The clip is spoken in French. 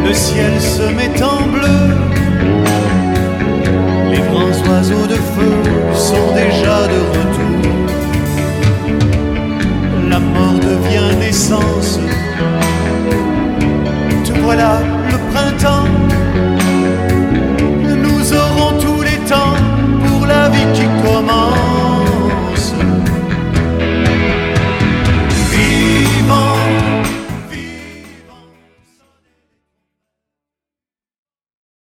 Le ciel se met en bleu, les grands oiseaux de feu sont déjà de retour. La mort de